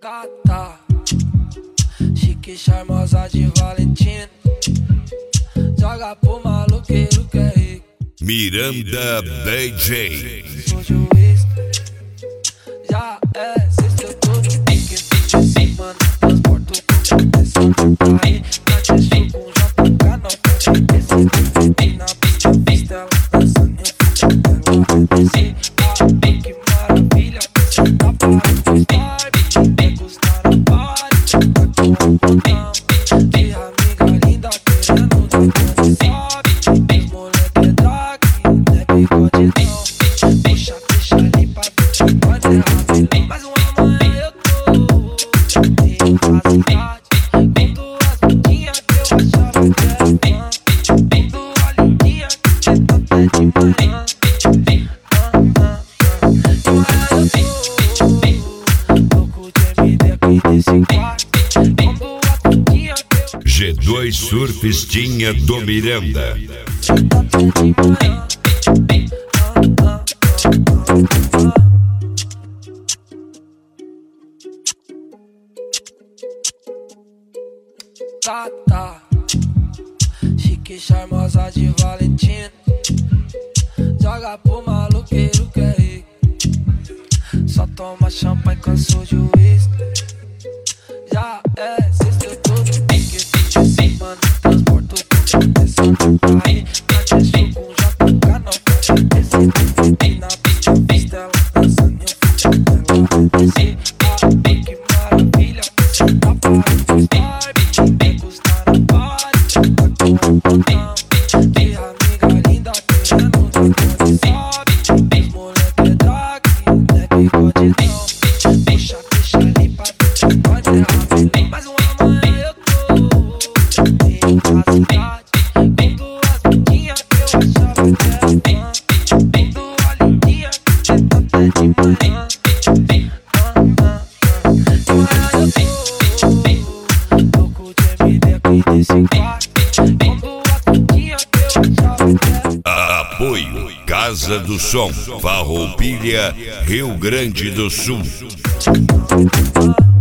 Gata, chique, charmosa de Valentino. Joga pro maluqueiro que é rico. Miranda DJ. Sou juiz, já é sexta, eu tô no pique. Esse mano, transporto com proteção. Aí, na testa com JK, não pode descer. Na pista, ela dançando, eu fico dela. Desci, que maravilha. Tá parado, vai encostar na parede. Tá com a botão. E a amiga linda querendo dar quando sobe. Os moleque é drag, não é bigodezão. Puxa ali pra ver, pode errar. Mais uma manhã eu tô em facilidade. Com duas bundinhas que eu achava que era fã. Com duas lindinhas que cê tá até de manhã. G2 Surfistinha do Miranda. Gata, chique, charmosa de Valentino. Joga pro maluqueiro que é rico. Só toma champanhe com sou juiz. Já é sexta, eu tô no pique. Esse mano, transporto com proteção. Aí, na testa com JK, não pode descer. Na pista, ela dançando, eu fico dela. Desci, que maravilha. Tá parado, vai encostar na parede. Tá com a botão. E a amiga linda querendo dar quando sobe. Os moleque é drag, não é bigodezão. Puxa ali pra ver, pode errar. Mais uma manhã eu tô em facilidade. Com duas bundinhas que eu achava que era fã. Com duas lindinhas que cê tá até de manhã. Louco de MD aqui desse quarto. Com duas bundinhas que eu achava que era fã. Apoio Casa do Som, Farroupilha, Rio Grande do Sul.